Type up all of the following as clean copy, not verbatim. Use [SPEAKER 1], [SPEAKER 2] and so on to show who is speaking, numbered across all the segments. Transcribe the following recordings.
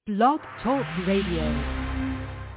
[SPEAKER 1] Blog Talk Radio.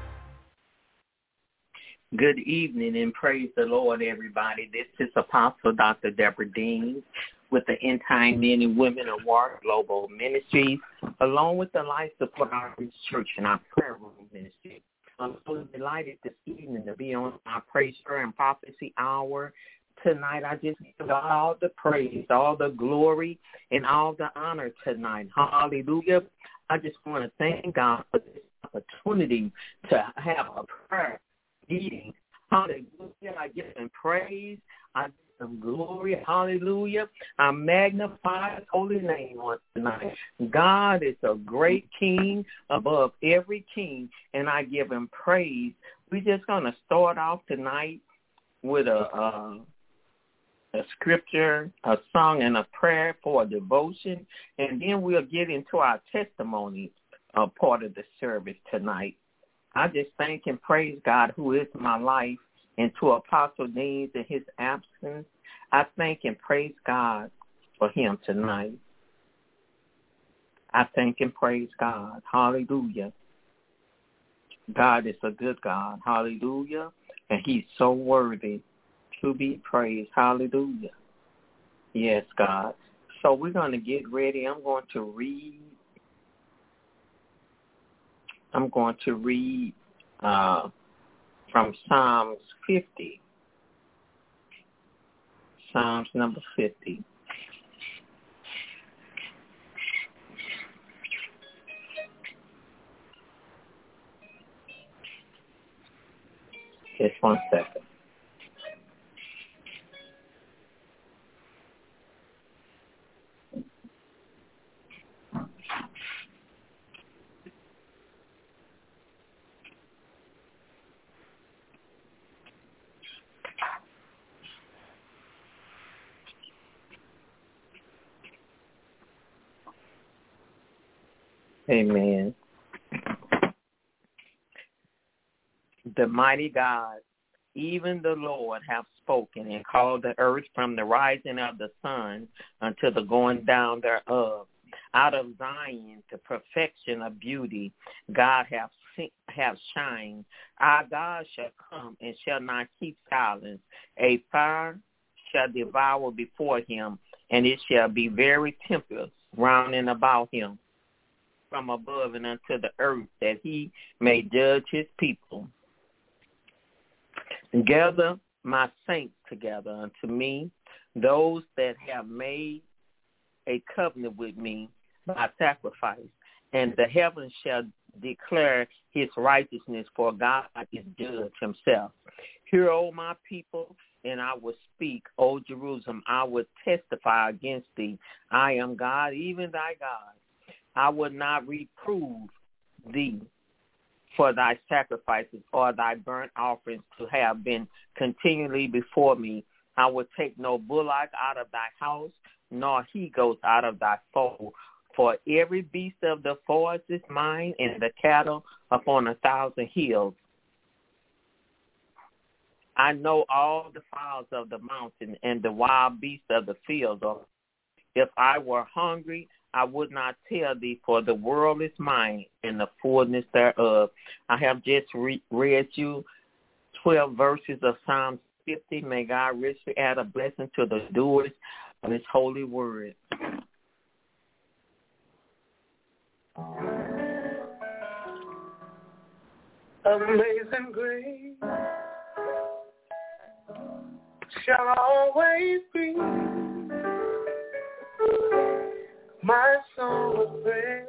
[SPEAKER 2] Good evening and praise the Lord, everybody. This is Apostle Dr. Deborah Dean with the End Time Men and Women of War Global Ministries, along with the Life Support Outreach Church and our prayer room ministry. I'm so delighted this evening to be on our Praise, Prayer, and Prophecy Hour. Tonight, I just give God all the praise, all the glory, and all the honor tonight. Hallelujah. I just want to thank God for this opportunity to have a prayer meeting. Hallelujah. I give him praise. I give him glory. Hallelujah. I magnify his holy name on tonight. God is a great king above every king, and I give him praise. We're just going to start off tonight with a scripture, a song, and a prayer for a devotion, and then we'll get into our testimony part of the service tonight. I just thank and praise God who is my life, and to Apostle Dean in his absence, I thank and praise God for him tonight. I thank and praise God. Hallelujah. God is a good God. Hallelujah. And he's so worthy to be praised. Hallelujah. Yes, God. So we're going to get ready. I'm going to read from Psalms 50. Psalms number 50. Just 1 second. Amen. The mighty God, even the Lord, have spoken and called the earth from the rising of the sun until the going down thereof. Out of Zion, the perfection of beauty, God have shined. Our God shall come and shall not keep silence. A fire shall devour before him, and it shall be very tempestuous round and about him, from above and unto the earth, that he may judge his people. Gather my saints together unto me, those that have made a covenant with me by sacrifice, and the heavens shall declare his righteousness, for God is judge himself. Hear, O my people, and I will speak, O Jerusalem, I will testify against thee. I am God, even thy God. I will not reprove thee for thy sacrifices or thy burnt offerings to have been continually before me. I will take no bullock out of thy house, nor he-goat out of thy fold. For every beast of the forest is mine, and the cattle upon 1,000 hills. I know all the fowls of the mountain and the wild beasts of the field. If I were hungry, I would not tell thee, for the world is mine and the fullness thereof. I have just read you 12 verses of Psalms 50. May God richly add a blessing to the doers of his holy word.
[SPEAKER 3] Amazing grace shall always be my song of praise.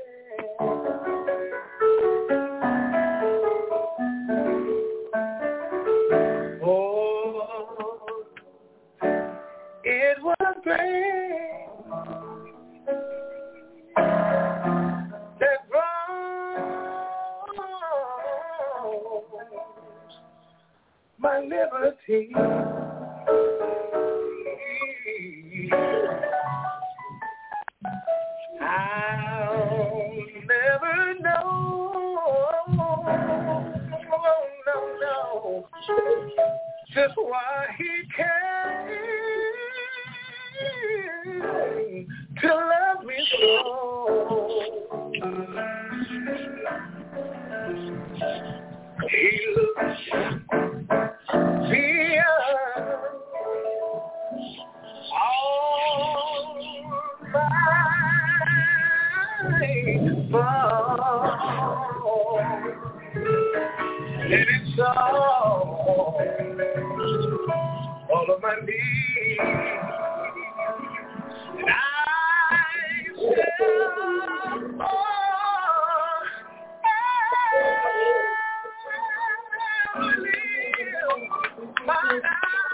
[SPEAKER 3] Oh, it was grace that brought my liberty. I'll never know, no, just why he came to love me so. He looks beyond all my faults, and it's all of my needs, and I shall my life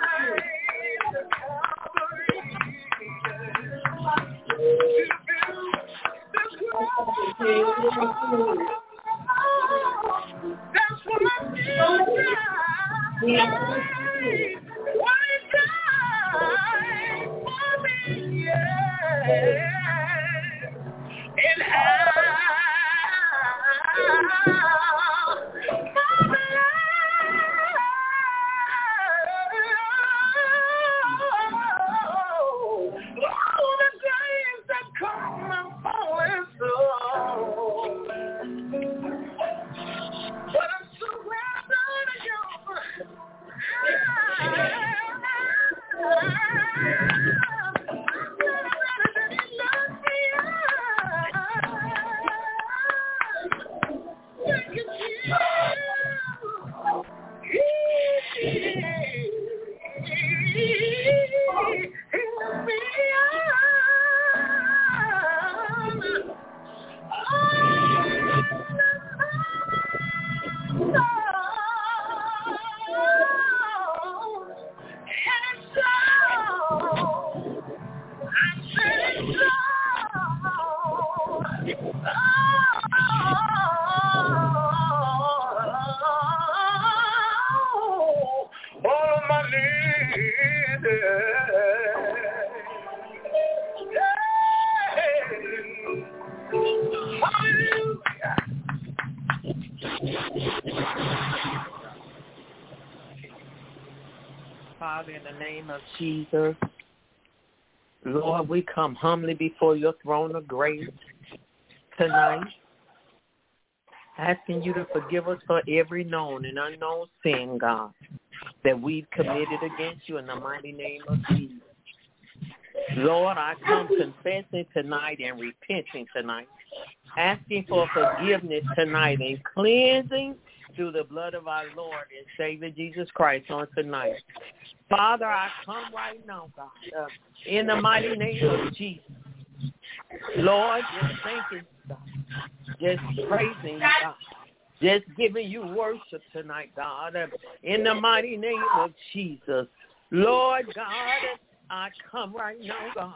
[SPEAKER 3] that's what I feel. What it died for me, yeah. And
[SPEAKER 2] Father, in the name of Jesus, Lord, we come humbly before your throne of grace tonight, asking you to forgive us for every known and unknown sin, God, that we've committed against you in the mighty name of Jesus. Lord, I come confessing tonight and repenting tonight, asking for forgiveness tonight and cleansing through the blood of our Lord and Savior Jesus Christ on tonight. Father, I come right now, God, in the mighty name of Jesus. Lord, just thanking God, just praising you, God, just giving you worship tonight, God, in the mighty name of Jesus. Lord God, I come right now, God,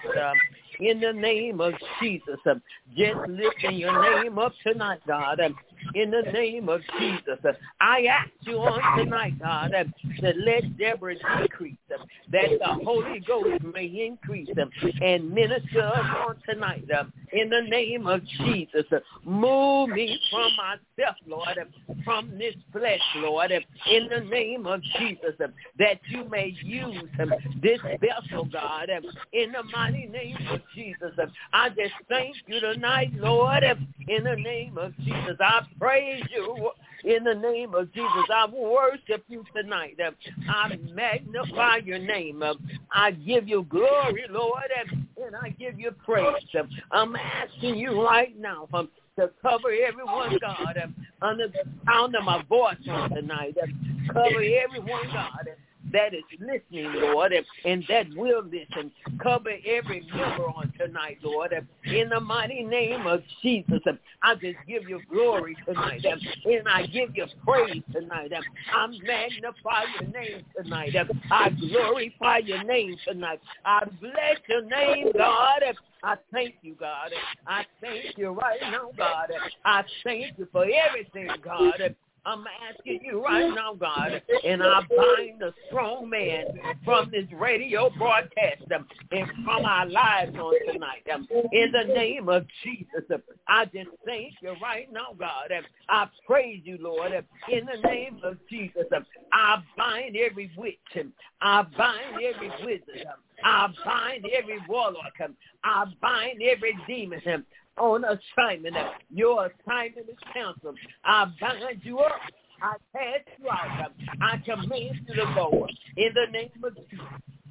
[SPEAKER 2] in the name of Jesus, just lifting your name up tonight, God, in the name of Jesus. I ask you on tonight, God, to let Deborah decrease, that the Holy Ghost may increase and minister us on tonight, in the name of Jesus. Move me from myself, Lord, from this flesh, Lord, in the name of Jesus, that you may use this vessel, God, in the mighty name of Jesus. I just thank you tonight, Lord, in the name of Jesus. I praise you in the name of Jesus. I worship you tonight. I magnify your name. I give you glory, Lord, and I give you praise. I'm asking you right now to cover everyone, God, under the sound of my voice on tonight. Cover everyone, God, that is listening, Lord, and that will listen. Cover every member on tonight, Lord, in the mighty name of Jesus. I just give you glory tonight, and I give you praise tonight. I magnify your name tonight. I glorify your name tonight. I bless your name, God. I thank you, God. I thank you right now, God. I thank you for everything, God. I'm asking you right now, God, and I bind the strong man from this radio broadcast and from our lives on tonight. In the name of Jesus, I just thank you right now, God. I praise you, Lord. In the name of Jesus, I bind every witch. I bind every wizard. I bind every warlock. I bind every demon. on assignment. Your assignment is canceled. I bind you up. I cast you out. I command you to go in the name of Jesus.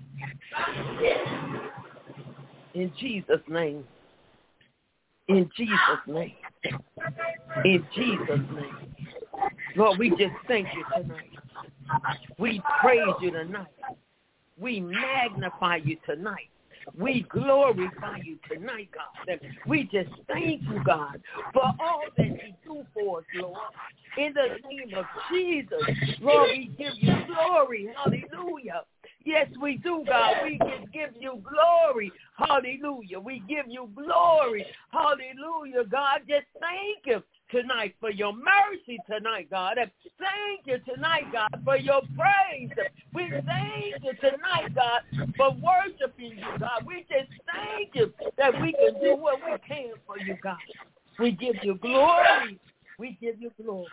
[SPEAKER 2] In Jesus' name. In Jesus' name. In Jesus' name. Lord, we just thank you tonight. We praise you tonight. We magnify you tonight. We glorify you tonight, God. We just thank you, God, for all that you do for us, Lord. In the name of Jesus, Lord, we give you glory. Hallelujah. Yes, we do, God. We can give you glory. Hallelujah. We give you glory. Hallelujah, God. Just thank you tonight for your mercy tonight, God. Thank you tonight, God, for your praise. We thank you tonight, God, for worshiping you, God. We just thank you that we can do what we can for you, God. We give you glory. We give you glory.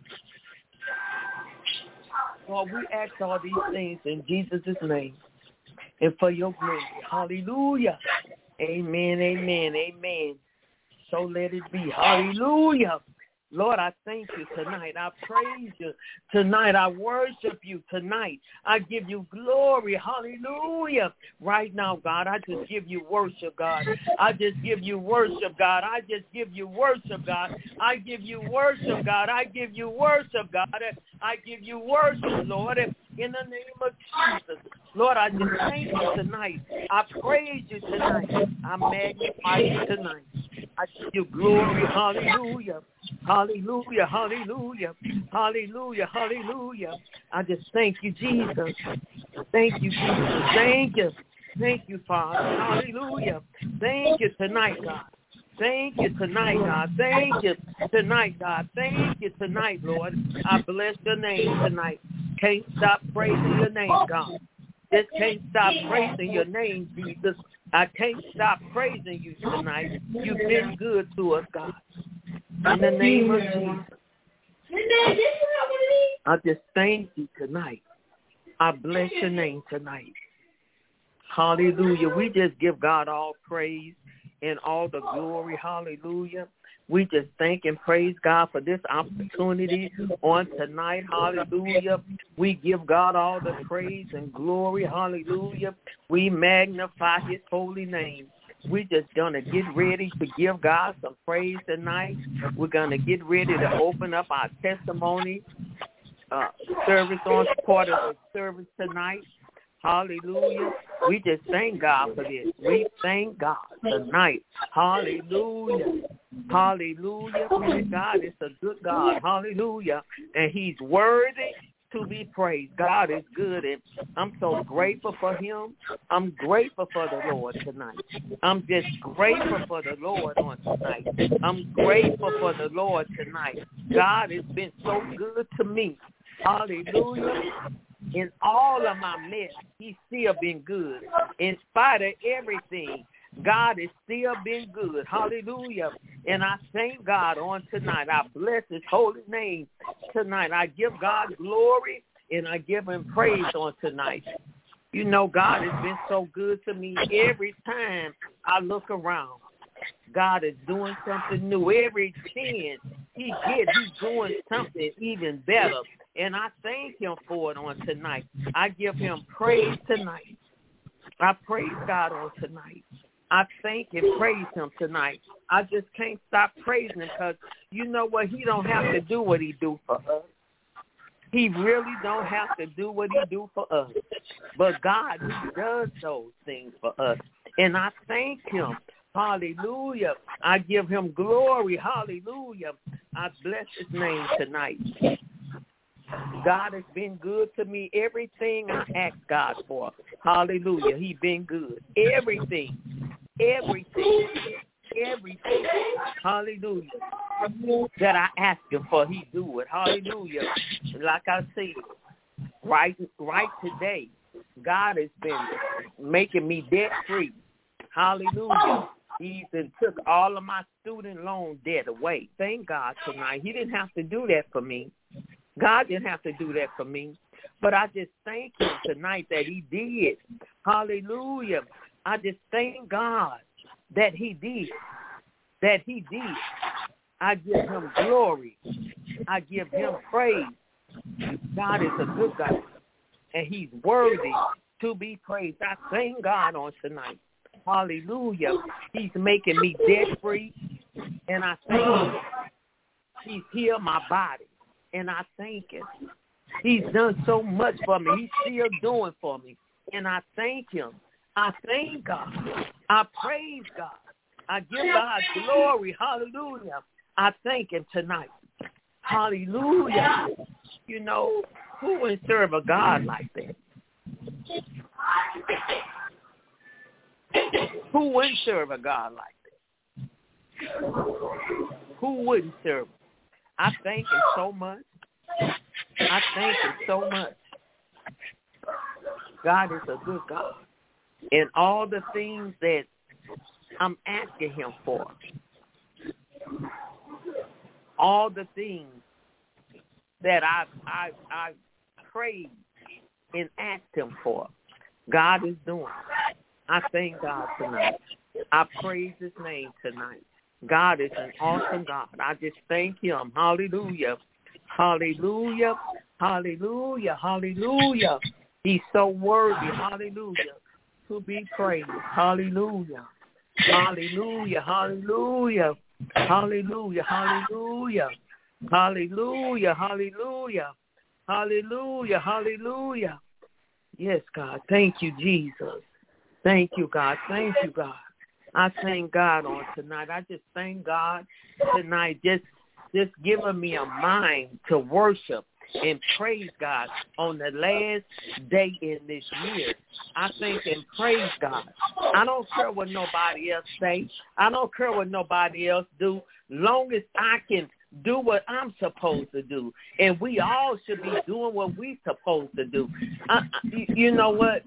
[SPEAKER 2] Lord, we ask all these things in Jesus' name and for your glory. Hallelujah. Amen, amen, amen. So let it be. Hallelujah. Lord, I thank you tonight. I praise you tonight. I worship you tonight. I give you glory. Hallelujah. Right now, God, I just give you worship, God. I just give you worship, God. I just give you worship, God. I give you worship, God. I give you worship, God. I give you worship, Lord, in the name of Jesus. Lord, I just thank you tonight. I praise you tonight. I magnify you tonight. I give you glory. Hallelujah. Hallelujah. Hallelujah. Hallelujah. Hallelujah. I just thank you, Jesus. Thank you, Jesus. Thank you. Thank you, Father. Hallelujah. Thank you tonight, God. Thank you tonight, God. Thank you tonight, God. Thank you tonight, Lord. I bless your name tonight. Can't stop praising your name, God. Just can't stop praising your name, Jesus. I can't stop praising you tonight. You've been good to us, God. In the name of Jesus. I just thank you tonight. I bless your name tonight. Hallelujah. We just give God all praise and all the glory. Hallelujah. We just thank and praise God for this opportunity on tonight. Hallelujah. We give God all the praise and glory. Hallelujah. We magnify his holy name. We're just going to get ready to give God some praise tonight. We're going to get ready to open up our testimony service on part of the service tonight. Hallelujah. We just thank God for this. We thank God tonight. Hallelujah. Hallelujah. God is a good God. Hallelujah. And he's worthy to be praised. God is good, and I'm so grateful for him. I'm grateful for the Lord tonight. I'm just grateful for the Lord on tonight. I'm grateful for the Lord tonight. God has been so good to me. Hallelujah. In all of my mess, he's still been good. In spite of everything, God has still been good. Hallelujah. And I thank God on tonight. I bless his holy name tonight. I give God glory and I give him praise on tonight. You know, God has been so good to me every time I look around. God is doing something new. Every chance he gets, he's doing something even better. And I thank him for it on tonight. I give him praise tonight. I praise God on tonight. I thank and praise him tonight. I just can't stop praising him because you know what? He don't have to do what he do for us. He really don't have to do what he do for us. But God, he does those things for us. And I thank him. Hallelujah. I give him glory. Hallelujah. I bless his name tonight. God has been good to me. Everything I ask God for. Hallelujah. He's been good. Everything. Everything. Everything. Hallelujah. That I ask him for, he do it. Hallelujah. Like I said, right today, God has been making me debt free. Hallelujah. He even took all of my student loan debt away. Thank God tonight. He didn't have to do that for me. God didn't have to do that for me. But I just thank him tonight that he did. Hallelujah. I just thank God that he did. that he did. I give him glory. I give him praise. God is a good God, and he's worthy to be praised. I thank God on tonight. Hallelujah. He's making me debt-free, and I thank him. He's healed my body, and I thank him. He's done so much for me. He's still doing for me, and I thank him. I thank God. I praise God. I give God glory. Hallelujah. I thank him tonight. Hallelujah. You know, who would serve a God like that? Who wouldn't serve a God like that? Who wouldn't serve him? I thank him so much. I thank him so much. God is a good God. And all the things that I'm asking him for, all the things that I prayed and asked him for, God is doing. I thank God tonight. I praise his name tonight. God is an awesome God. I just thank him. Hallelujah. Hallelujah. Hallelujah. Hallelujah. He's so worthy. Hallelujah. To be praised. Hallelujah. Hallelujah. Hallelujah. Hallelujah. Hallelujah. Hallelujah. Hallelujah. Hallelujah. Hallelujah. Yes, God. Thank you, Jesus. Thank you, God. Thank you, God. I thank God on tonight. I just thank God tonight. Just giving me a mind to worship and praise God on the last day in this year. I thank and praise God. I don't care what nobody else say. I don't care what nobody else do. Long as I can do what I'm supposed to do. And we all should be doing what we're supposed to do. You know what?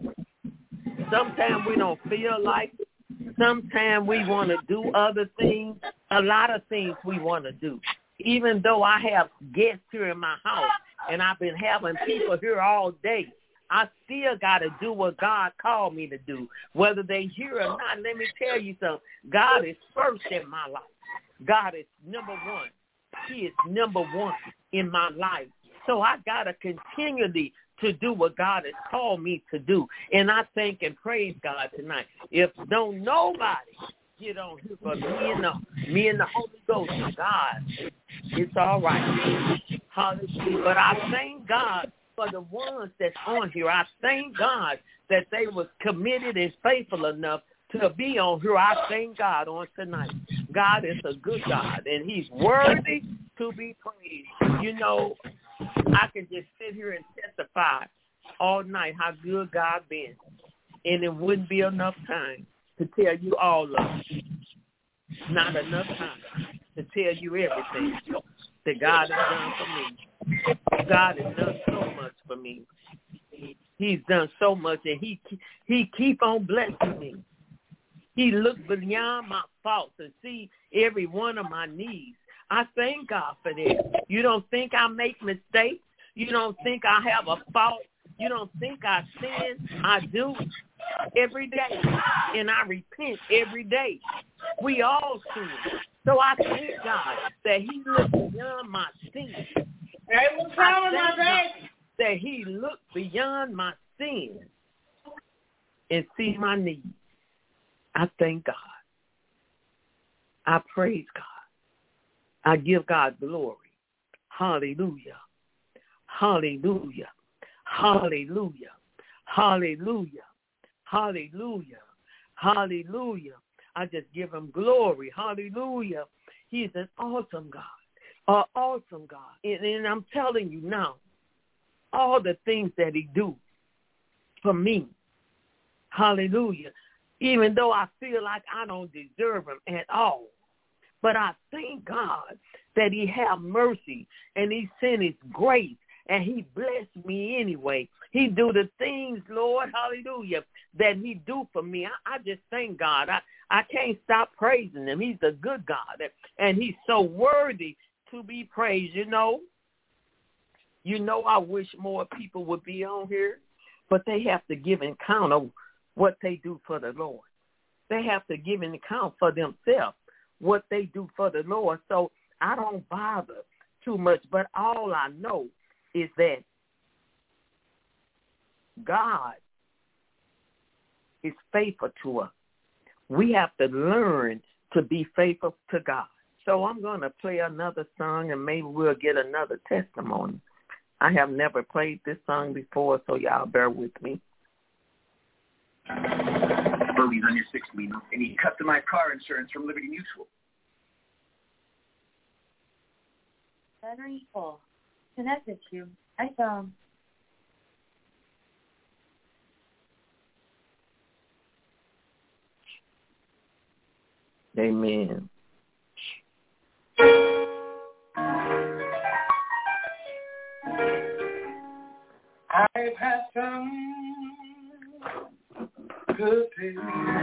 [SPEAKER 2] Sometimes we don't feel like it. Sometimes we want to do other things. A lot of things we want to do. Even though I have guests here in my house and I've been having people here all day, I still got to do what God called me to do, whether they hear or not. Let me tell you something. God is first in my life. God is number one. He is number one in my life. So I got to continually to do what God has called me to do. And I thank and praise God tonight. If don't nobody get on here for me and the Holy Ghost, God, it's all right. Hallelujah. But I thank God for the ones that's on here. I thank God that they was committed and faithful enough to be on here. I thank God on tonight. God is a good God, and he's worthy to be praised. You know, I can just sit here and testify all night how good God been, and it wouldn't be enough time to tell you all of it. Not enough time to tell you everything that God has done for me. God has done so much for me. He's done so much, and he keep on blessing me. He looked beyond my faults and see every one of my needs. I thank God for that. You don't think I make mistakes? You don't think I have a fault? You don't think I sin? I do every day, and I repent every day. We all sin. So I thank God that he looked beyond my sin.
[SPEAKER 3] Hey, what's wrong with my baby?
[SPEAKER 2] That he looked beyond my sin and see my needs. I thank God. I praise God. I give God glory. Hallelujah. Hallelujah. Hallelujah. Hallelujah. Hallelujah. Hallelujah. I just give him glory. Hallelujah. He's an awesome God. An awesome God. And I'm telling you now, all the things that he do for me. Hallelujah. Even though I feel like I don't deserve him at all. But I thank God that he have mercy and he sent his grace and he blessed me anyway. He do the things, Lord, hallelujah, that he do for me. I just thank God. I can't stop praising him. He's a good God, and he's so worthy to be praised, you know. You know, I wish more people would be on here, but they have to give an account of what they do for the Lord. They have to give an account for themselves, what they do for the Lord. So I don't bother too much, but all I know is that God is faithful to us. We have to learn to be faithful to God. So I'm going to play another song, and maybe we'll get another testimony. I have never played this song before, so y'all bear with me.
[SPEAKER 4] Bogey's on your sixth wheel, and you customized car insurance from Liberty Mutual.
[SPEAKER 5] Battery full. Connected to iPhone.
[SPEAKER 2] Amen.
[SPEAKER 3] I've had some good days.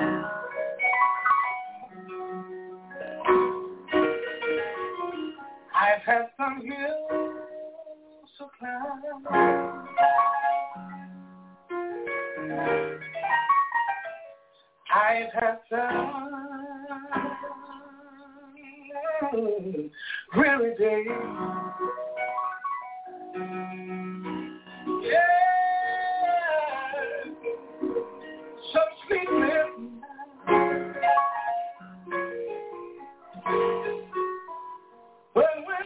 [SPEAKER 3] I've had some hills to climb. I've had some weary days. Yeah, some sleepless nights. But when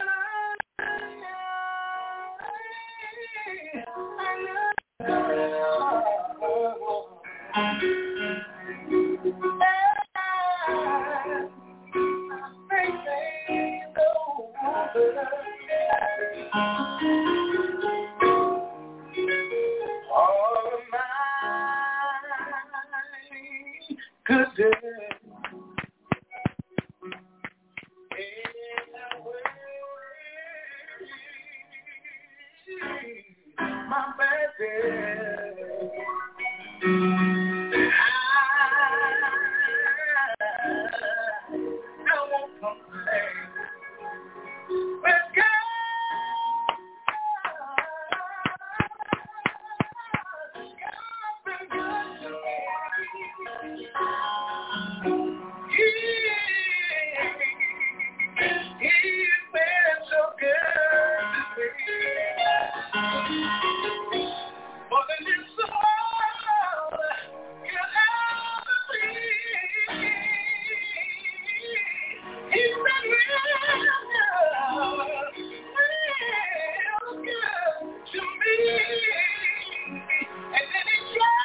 [SPEAKER 3] all of my good days. My bad days. I won't complain. But God, God's been good to me. He's been so good to me. More than this world could ever be. He's been real good to me. And then he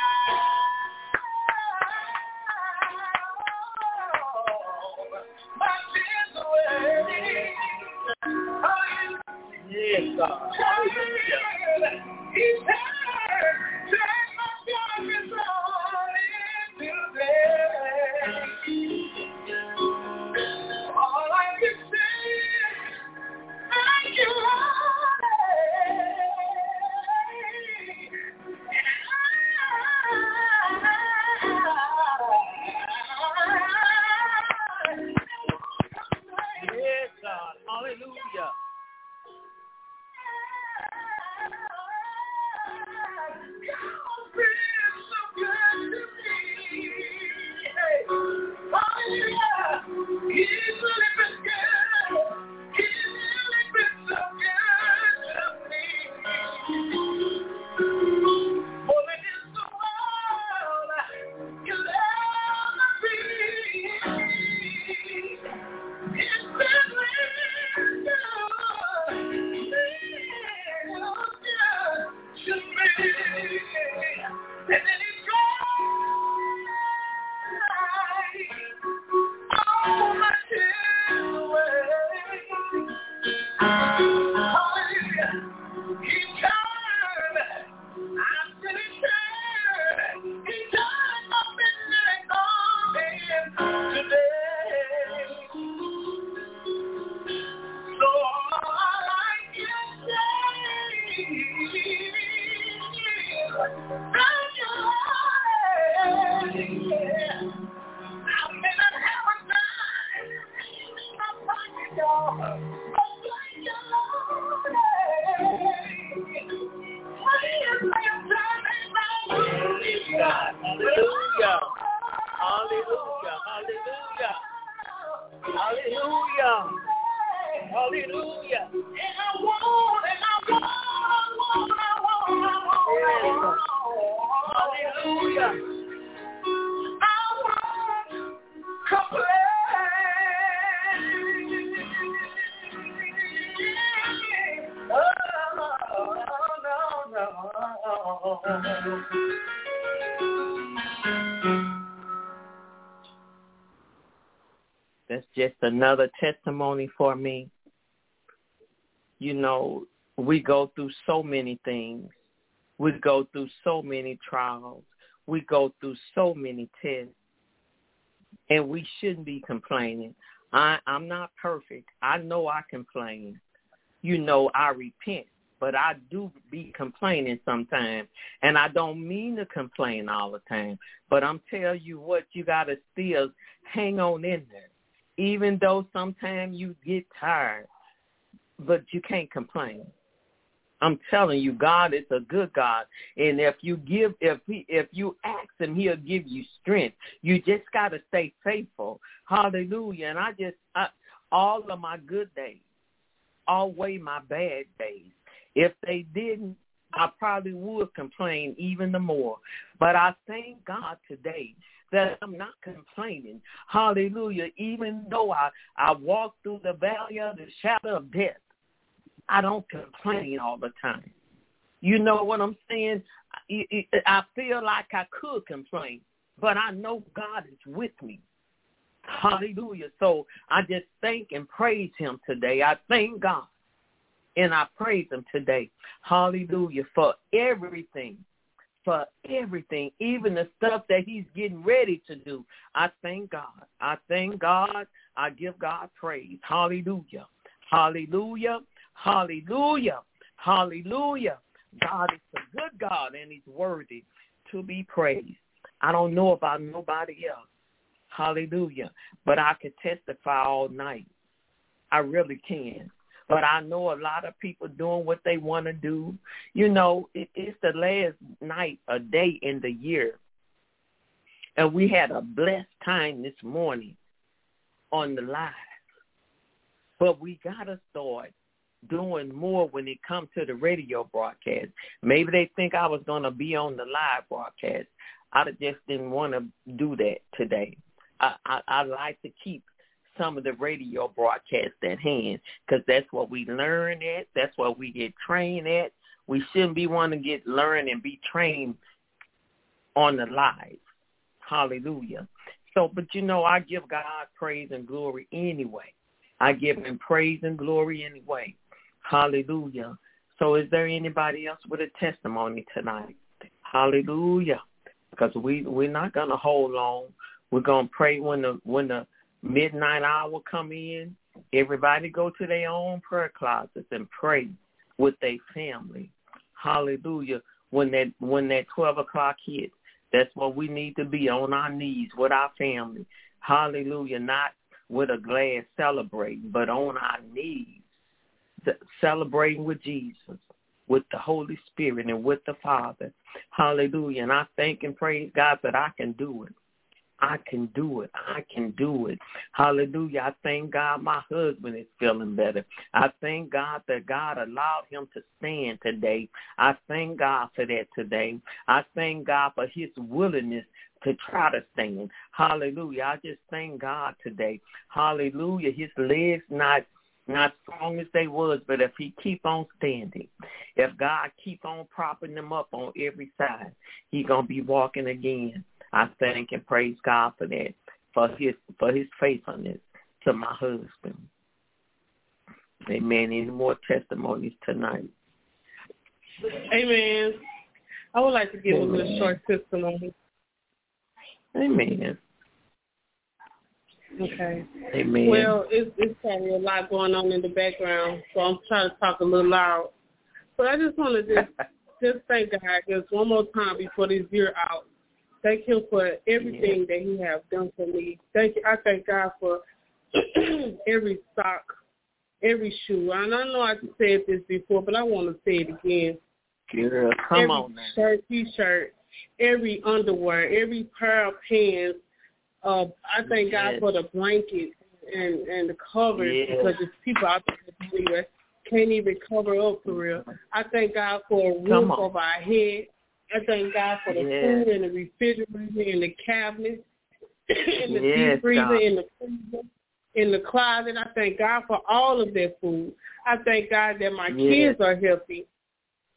[SPEAKER 3] dried my tears away. Yes, God. He turned my darkness all into day. All I can say is, thank you, Lord. Yes, God. Hallelujah. God's been so good to me. Hey, hallelujah. He's really been good. He's really been so good to me. More than in the world you'll ever be. It's been real good. Real good to me. And then he dried all my tears
[SPEAKER 2] That's just another testimony for me. You know, we go through so many things. We go through so many trials. We go through so many tests. And we shouldn't be complaining. I'm not perfect. I know I complain. You know, I repent. But I do be complaining sometimes. And I don't mean to complain all the time. But I'm telling you what, you got to still hang on in there. Even though sometimes you get tired. But you can't complain. I'm telling you, God is a good God, and if you ask Him, He'll give you strength. You just got to stay faithful. Hallelujah! And all of my good days outweigh my bad days. If they didn't, I probably would complain even the more. But I thank God today that I'm not complaining. Hallelujah! Even though I walk through the valley of the shadow of death, I don't complain all the time. You know what I'm saying? I feel like I could complain, but I know God is with me. Hallelujah. So I just thank and praise Him today. I thank God and I praise Him today. Hallelujah. For everything, even the stuff that He's getting ready to do. I thank God. I thank God. I give God praise. Hallelujah. Hallelujah. Hallelujah. Hallelujah. God is a good God and He's worthy to be praised. I don't know about nobody else. Hallelujah. But I can testify all night. I really can. But I know a lot of people doing what they want to do. You know, it's the last night, a day in the year. And we had a blessed time this morning on the live. But we got to start doing more when it comes to the radio broadcast. Maybe they think I was going to be on the live broadcast. I just didn't want to do that today. I like to keep some of the radio broadcasts at hand because that's what we learn at. That's what we get trained at. We shouldn't be wanting to learn and be trained on the live. Hallelujah. So, but you know, I give God praise and glory anyway. I give Him praise and glory anyway. Hallelujah. So is there anybody else with a testimony tonight? Hallelujah. Because we're not going to hold long. We're going to pray when the midnight hour come in. Everybody go to their own prayer closets and pray with their family. Hallelujah. When that 12 o'clock hits, that's what we need to be, on our knees with our family. Hallelujah. Not with a glass celebrating, but on our knees, celebrating with Jesus, with the Holy Spirit, and with the Father. Hallelujah. And I thank and praise God that I can do it. I can do it. I can do it. Hallelujah. I thank God my husband is feeling better. I thank God that God allowed him to stand today. I thank God for that today. I thank God for His willingness to try to stand. Hallelujah. I just thank God today. Hallelujah. His legs not strong as they was, but if he keep on standing, if God keep on propping them up on every side, He going to be walking again. I thank and praise God for that, for his faithfulness to my husband. Amen. Any more testimonies tonight?
[SPEAKER 6] Amen. I would like to give a little short testimony.
[SPEAKER 2] Amen.
[SPEAKER 6] Okay.
[SPEAKER 2] Amen.
[SPEAKER 6] Well, it's probably a lot going on in the background, so I'm trying to talk a little loud. But I just want to just thank God just one more time before this year out. Thank Him for everything that He has done for me. I thank God for every sock, every shoe. And I know I said this before, but I want to say it again.
[SPEAKER 2] Girl, come on now.
[SPEAKER 6] Every shirt, T-shirt, every underwear, every pair of pants. I thank God for the blankets and the covers because there's people out there that can't even cover up for real. I thank God for a roof over our head. I thank God for the food in the refrigerator, in the cabinet, in the deep freezer, in the freezer, in the closet. I thank God for all of that food. I thank God that my kids are healthy.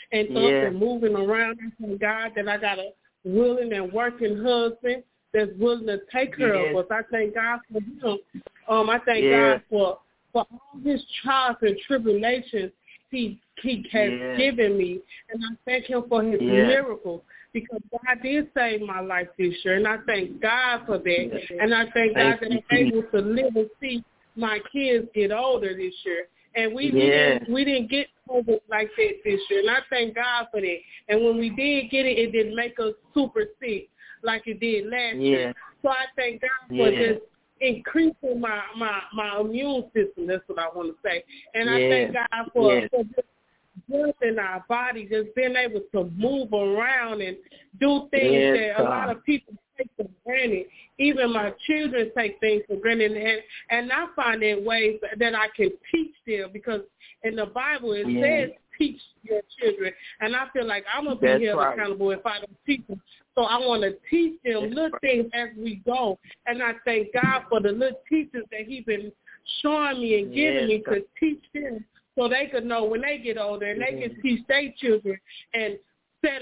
[SPEAKER 6] and up and moving around. I thank God that I got a willing and working husband that's willing to take care of us. I thank God for him. I thank God for all his trials and tribulations he has given me, and I thank him for his miracles, because God did save my life this year, and I thank God for that. And I thank God that I'm able to live and see my kids get older this year. And we didn't get COVID like that this year, and I thank God for that. And when we did get it, it didn't make us super sick like it did last year. So I thank God for just increasing my immune system. That's what I want to say. And I thank God for just breath in our body, just being able to move around and do things that a lot of people take for granted. Even my children take things for granted, and I find it ways that I can teach them, because in the Bible it says teach your children, and I feel like I'm going to be held accountable if I don't teach them. So I want to teach them little things as we go, and I thank God for the little teachers that he's been showing me and giving me to teach them, so they could know when they get older and they can teach their children and set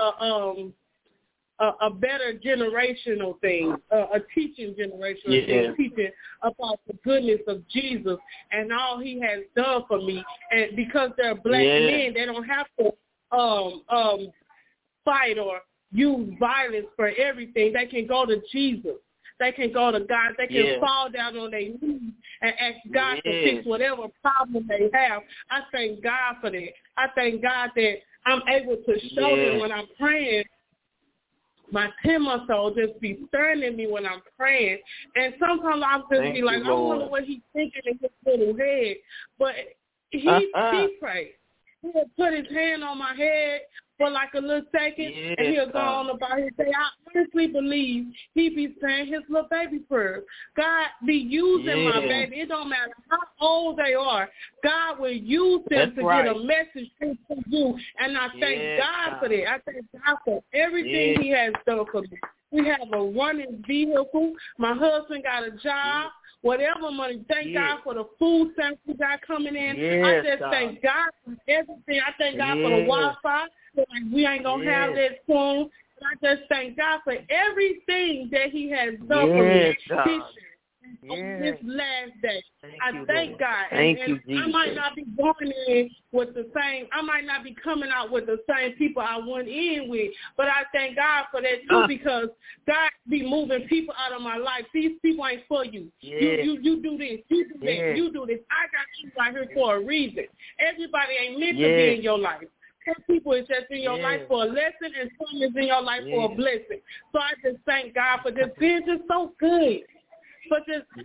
[SPEAKER 6] a better generational thing, a teaching generational thing, teaching about the goodness of Jesus and all he has done for me. And because they're black men, they don't have to fight or use violence for everything. They can go to Jesus. They can go to God. They can fall down on their knees and ask God to fix whatever problem they have. I thank God for that. I thank God that I'm able to show them when I'm praying. My 10-month-old just be staring at me when I'm praying. And sometimes I'll just be like, I wonder what he's thinking in his little head. But he prays. He'll put his hand on my head for like a little second, and he'll go on about his day. I honestly believe he be saying his little baby prayers. God be using my baby. It don't matter how old they are. God will use them to get a message to you. And I thank God for that. I thank God for everything he has done for me. We have a running vehicle. My husband got a job. Whatever money, thank God for the food stamps we got coming in. I just thank God for everything. I thank God for the Wi-Fi. Like we ain't going to have that soon. But I just thank God for everything that he has done for me on this last day. I thank God. And I might not be going in with the same, I might not be coming out with the same people I went in with, but I thank God for that too, because God be moving people out of my life. These people ain't for you. You do this, you do that, you do this. I got you right here for a reason. Everybody ain't meant to be in your life. Some people is just in your life for a lesson, and some is in your life for a blessing. So I just thank God for just being just so good, for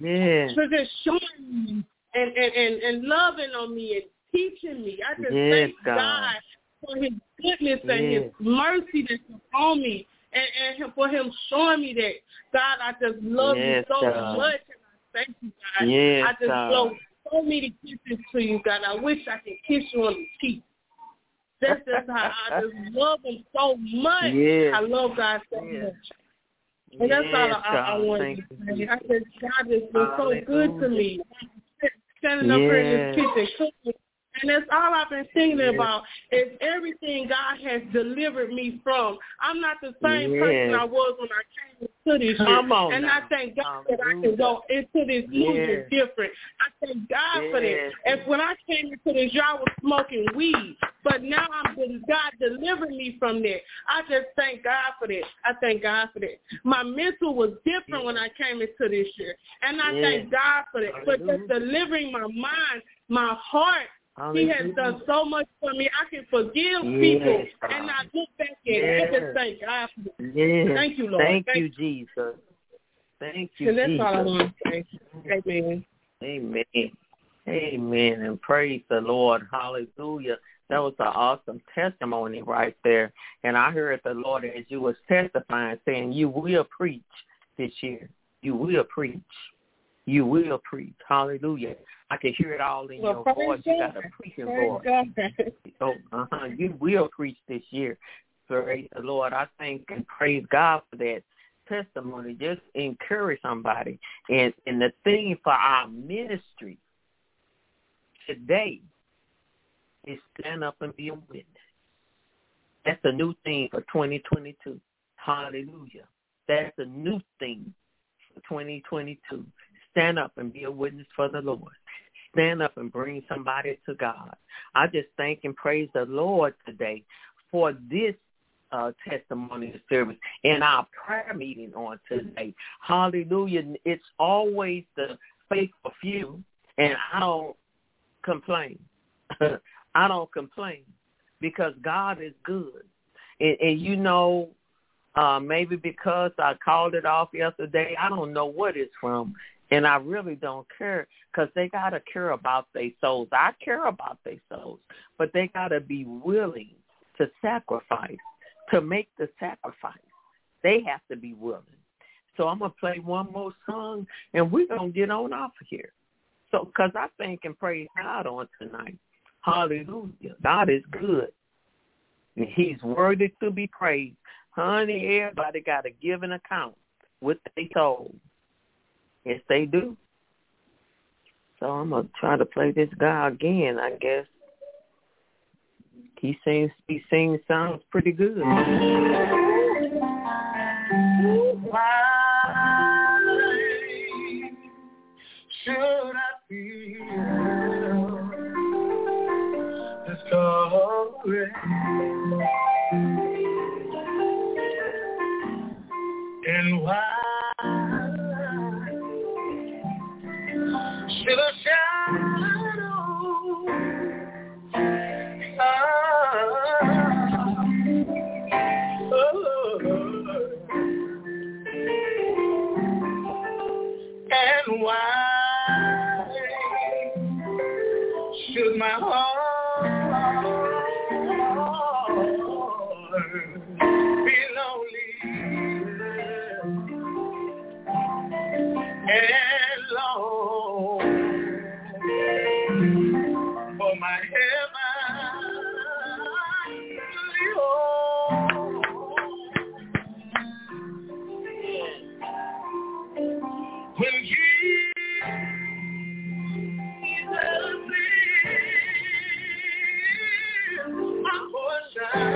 [SPEAKER 6] just showing me and loving on me and teaching me. I just thank God for his goodness and his mercy that's upon me, and for him showing me that, God, I just love you so much, and I thank you, God. I just blow so many kisses to you, God. I wish I could kiss you on the cheek. That's just how I just love him so much. I love God so much. And that's all I wanted to say. I said, God has been so good to me. Standing up here in this kitchen cooking. And that's all I've been thinking about is everything God has delivered me from. I'm not the same person I was when I came to this year. And I thank God that I can go into this new year different. I thank God for that. And when I came into this year, I was smoking weed. But now God delivered me from that. I just thank God for that. I thank God for that. My mental was different when I came into this year. And I thank God for that. For just delivering my mind, my heart. He has done so much for me. I can forgive people and not look back at it. I just thank God for it. Thank you, Lord.
[SPEAKER 2] Thank you, Jesus. Thank you,
[SPEAKER 6] and that's
[SPEAKER 2] Jesus.
[SPEAKER 6] all I want to say. Amen.
[SPEAKER 2] Amen. Amen. And praise the Lord. Hallelujah. That was an awesome testimony right there. And I heard the Lord as you was testifying saying, you will preach this year. You will preach. You will preach. Hallelujah. I can hear it all in your voice. You got a preaching voice. You will preach this year. Praise the Lord. I thank and praise God for that testimony. Just encourage somebody. And the thing for our ministry today is stand up and be a witness. That's a new thing for 2022. Hallelujah. That's a new thing for 2022. Stand up and be a witness for the Lord. Stand up and bring somebody to God. I just thank and praise the Lord today for this testimony service and our prayer meeting on today. Hallelujah. It's always the faithful few, and I don't complain. I don't complain because God is good. And you know, maybe because I called it off yesterday, I don't know what it's from. And I really don't care because they got to care about their souls. I care about their souls, but they got to be willing to sacrifice, to make the sacrifice. They have to be willing. So I'm going to play one more song, and we're going to get on off of here. So because I thank and praise God on tonight. Hallelujah. God is good. And he's worthy to be praised. Honey, everybody got to give an account with their soul. Yes, they do. So I'm going to try to play this guy again, I guess. He sings sounds pretty good.
[SPEAKER 3] Why should I feel discouraged? And why should a shadow and why should my heart be lonely and long for my heavenly home? When Jesus is my portion,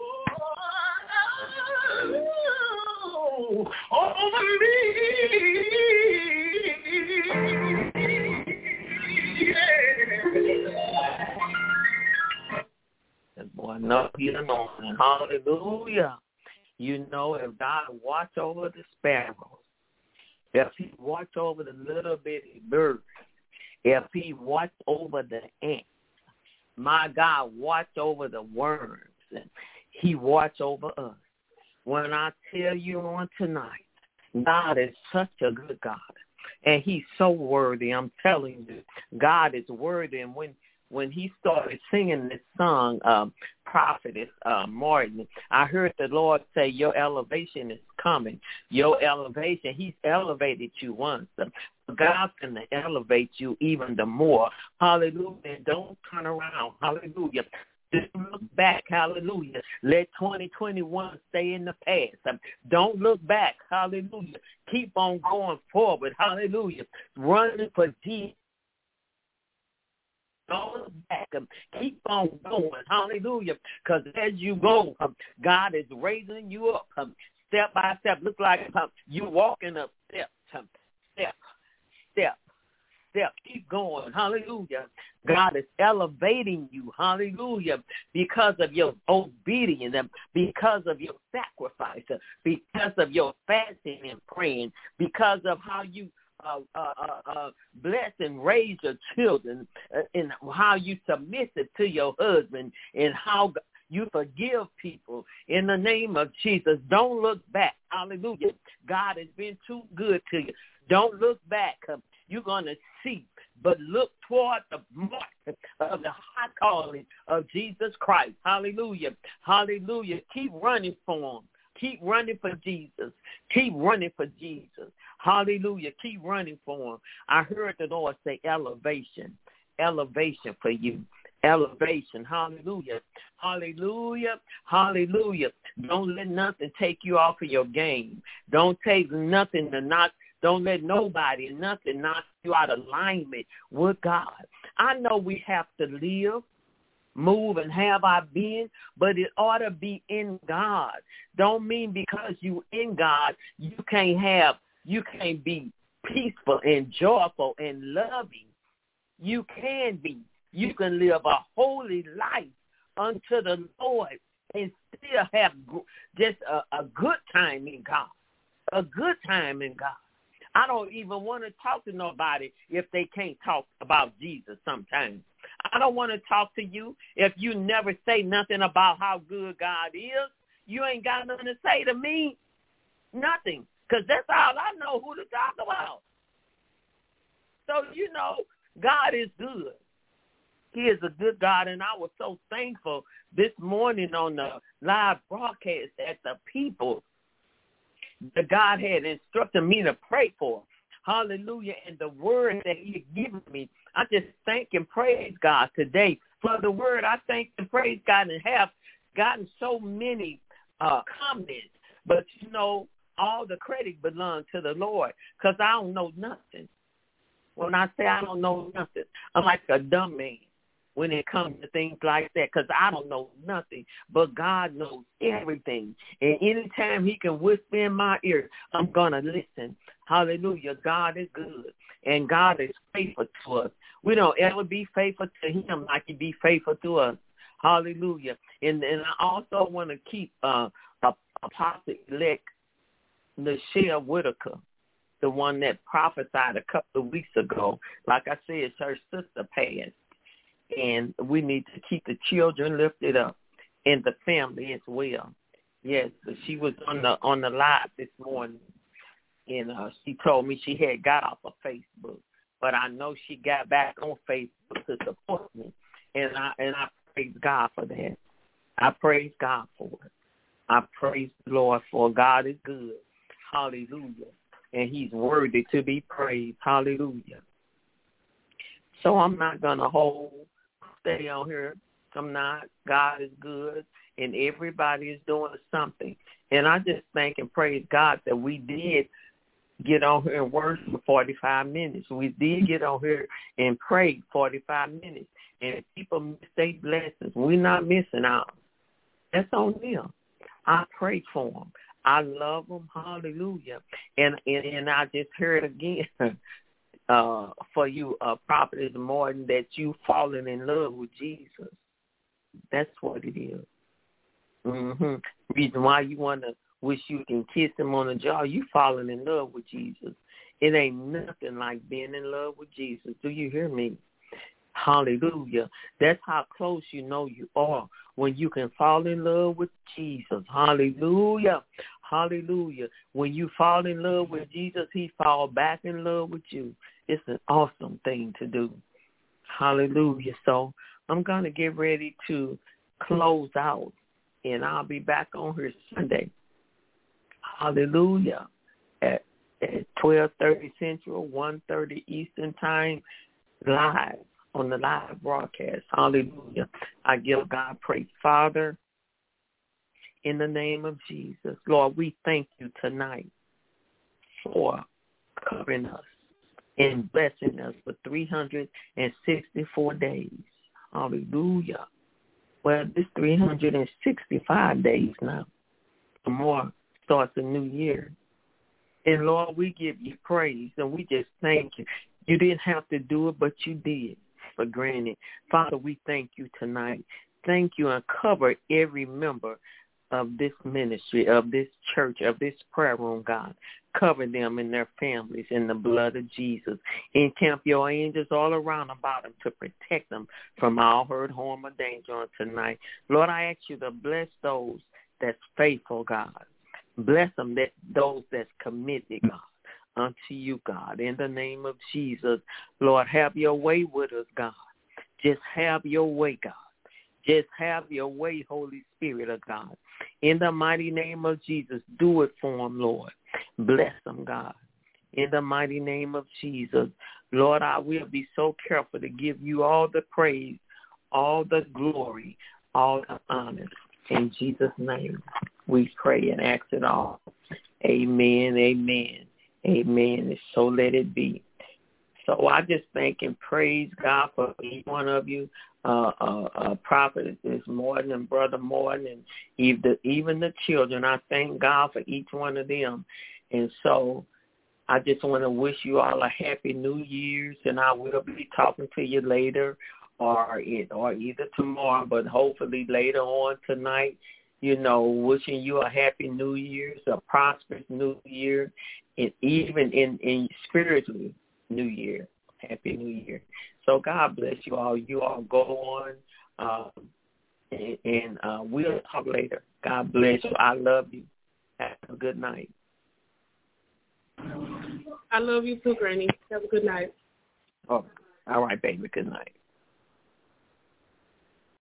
[SPEAKER 3] over me.
[SPEAKER 2] No, He anointed. Hallelujah. You know, if God watch over the sparrows, if He watch over the little bitty birds, if He watch over the ants, my God watch over the worms, and He watch over us. When I tell you on tonight, God is such a good God, and He's so worthy. I'm telling you, God is worthy. And when He started singing this song, Prophetess Martin, I heard the Lord say, your elevation is coming. Your elevation, He's elevated you once. God's going to elevate you even the more. Hallelujah. And don't turn around. Hallelujah. Just look back. Hallelujah. Let 2021 stay in the past. Don't look back. Hallelujah. Keep on going forward. Hallelujah. Running for Jesus. Don't look back. Keep on going. Hallelujah. Because as you go, God is raising you up step by step. Look like you walking up step. Keep going. Hallelujah. God is elevating you. Hallelujah. Because of your obedience, because of your sacrifice, because of your fasting and praying, because of how you bless and raise your children, and how you submissive to your husband, and how you forgive people in the name of Jesus. Don't look back. Hallelujah. God has been too good to you. Don't look back. You're going to see, but look toward the mark of the high calling of Jesus Christ. Hallelujah. Hallelujah. Keep running for Him. Keep running for Jesus. Keep running for Jesus. Hallelujah. Keep running for Him. I heard the Lord say elevation. Elevation for you. Elevation. Hallelujah. Hallelujah. Hallelujah. Don't let nothing take you off of your game. Don't take nothing to knock. Don't let nobody, nothing knock you out of alignment with God. I know we have to live, move, and have our being, but it ought to be in God. Don't mean because you in God, you can't be peaceful and joyful and loving. You can be. You can live a holy life unto the Lord and still have just a good time in God. A good time in God. I don't even want to talk to nobody if they can't talk about Jesus sometimes. I don't want to talk to you if you never say nothing about how good God is. You ain't got nothing to say to me. Nothing. Because that's all I know who to talk about. So, you know, God is good. He is a good God, and I was so thankful this morning on the live broadcast that the people that God had instructed me to pray for. Hallelujah. And the word that He had given me, I just thank and praise God today for the word. I thank and praise God and have gotten so many comments. But, you know, all the credit belongs to the Lord because I don't know nothing. When I say I don't know nothing, I'm like a dumb man when it comes to things like that, because I don't know nothing, but God knows everything. And anytime He can whisper in my ear, I'm going to listen. Hallelujah. God is good, and God is faithful to us. We don't ever be faithful to Him like He be faithful to us. Hallelujah. And I also want to keep Apostle-elect Nichelle Whitaker, the one that prophesied a couple of weeks ago. Like I said, her sister passed. And we need to keep the children lifted up and the family as well. Yes, she was on the live this morning, and she told me she had got off of Facebook, but I know she got back on Facebook to support me, and I praise God for that. I praise God for it. I praise the Lord for God is good. Hallelujah. And He's worthy to be praised. Hallelujah. So I'm not going to stay on here. I'm not. God is good, and everybody is doing something. And I just thank and praise God that we did get on here and work for 45 minutes. We did get on here and pray 45 minutes. And if people miss their blessings, we're not missing out. That's on them. I pray for them. I love them. Hallelujah. And I just heard again for you, Prophetess Martin, that you fallen in love with Jesus. That's what it is. Reason why you want to wish you can kiss him on the jaw, you falling in love with Jesus. It ain't nothing like being in love with Jesus. Do you hear me? Hallelujah. That's how close you know you are when you can fall in love with Jesus. Hallelujah. Hallelujah. When you fall in love with Jesus, he fall back in love with you. It's an awesome thing to do. Hallelujah. So I'm going to get ready to close out, and I'll be back on here Sunday. Hallelujah. At 12:30 Central, 1:30 Eastern Time, live on the live broadcast. Hallelujah. I give God praise. Father, in the name of Jesus, Lord, we thank you tonight for covering us and blessing us for 364 days. Hallelujah. Well, it's 365 days now. Tomorrow starts a new year. And, Lord, we give you praise, and we just thank you. You didn't have to do it, but you did, for granted. Father, we thank you tonight. Thank you, and cover every member of this ministry, of this church, of this prayer room, God. Cover them and their families in the blood of Jesus. Encamp your angels all around about them to protect them from all hurt, harm, or danger on tonight. Lord, I ask you to bless those that's faithful, God. Bless them, those that's committed, God, unto you, God. In the name of Jesus, Lord, have your way with us, God. Just have your way, God. Just have your way, Holy Spirit of God. In the mighty name of Jesus, do it for them, Lord. Bless them, God. In the mighty name of Jesus, Lord, I will be so careful to give you all the praise, all the glory, all the honor. In Jesus' name, we pray and ask it all. Amen, amen, amen. And so let it be. So I just thank and praise God for each one of you, Prophet is Morton and Brother Morton, and even the children. I thank God for each one of them. And so I just want to wish you all a happy New Year's, and I will be talking to you later or either tomorrow, but hopefully later on tonight, wishing you a happy New Year's, a prosperous New Year, and even in spiritually New Year. Happy New Year. So God bless you all. You all go on, and we'll talk later. God bless you. I love you. Have a good night.
[SPEAKER 6] I love you too, Granny. Have a good night.
[SPEAKER 2] Oh, all right, baby. Good night.